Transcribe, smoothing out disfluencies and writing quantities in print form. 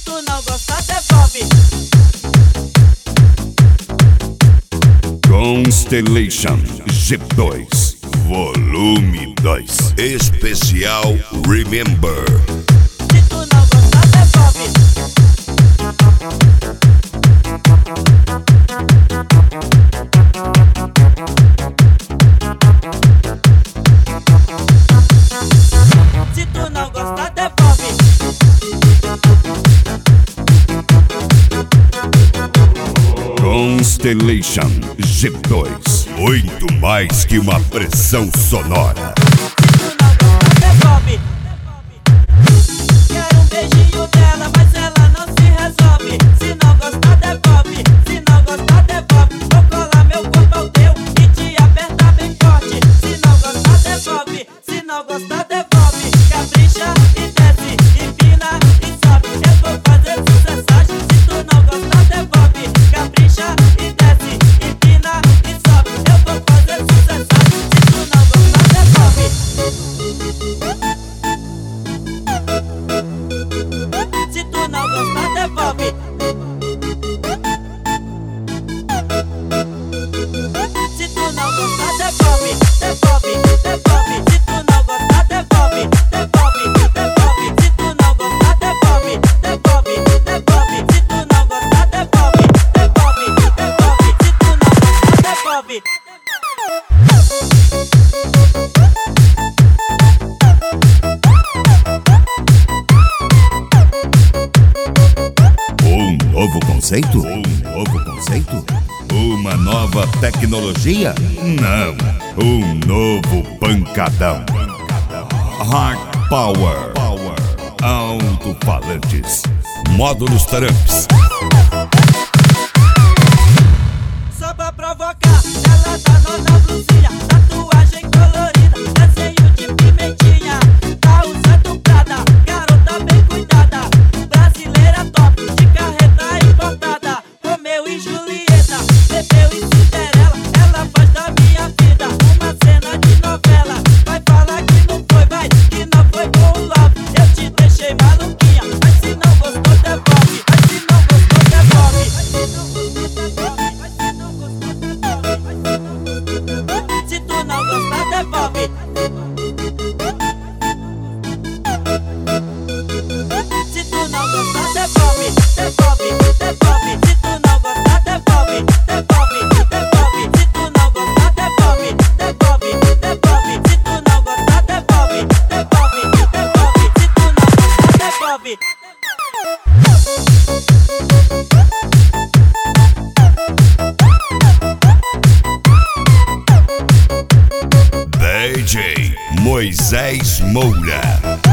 tu não gosta, devolve. Constellation G2 Volume 2 Especial Remember. Se tu não gosta, devolve. Se tu não gosta, devolve. Constellation G2 Muito mais que uma pressão sonora. Se tu não gosta, devolve. Quero um beijinho dela, mas ela não se resolve. Se não gosta, devolve. Se não gosta, devolve. Vou colar meu corpo ao teu e te apertar bem forte. Se não gosta, devolve. Se não gosta, devolve. Capricha e desce, empina e sobe. Eu vou fazer sucessagem. Se tu não gosta, devolve. Capricha e desce, empina e sobe. Eu vou fazer sucessagem. Se tu não gosta, devolve. Se tu não gosta, devolve. Se tu não gosta, devolve. Devolve, devolve. Se tu não gosta, devolve. Devolve, devolve. Se tu não gosta, devolve. Devolve, devolve. Se tu não gosta, devolve. Devolve, devolve. Se tu não gosta, devolve. Um novo conceito? Um novo conceito? Uma nova tecnologia? Não, um novo pancadão. Hard Power. Alto-falantes. Módulos Trumps. Só pra provocar, ela tá na blusinha, tatuagem colorida, desenho de pimentinha. Tá usando Prada, garota bem cuidada, brasileira top, de carreta importada. Romeu e Julieta, Bebeu e Cinderela, ela faz da minha vida uma cena de novela. Vai falar que não foi, vai, que não foi com o love. Eu te deixei maluquinha, mas se não gostou, devolve. Mas se não gostou, devolve. Mas se não gostou, devolve. Mas se não gostou, devolve. Se tu não gostar, devolve. Se tu não gostar, devolve. Devolve, devolve. Se tu não gostar, devolve. Devolve, devolve. Se tu não gostar, devolve. Devolve, devolve. Se tu não gostar, devolve. Devolve, devolve. Se tu não gostar, devolve. DJ Moisés Moura.